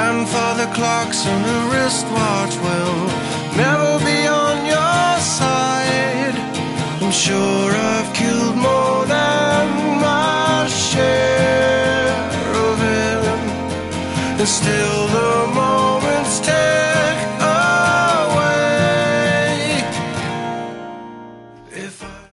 grandfather clocks and a wristwatch will never be on your side. I'm sure I've killed more than my share of it, and still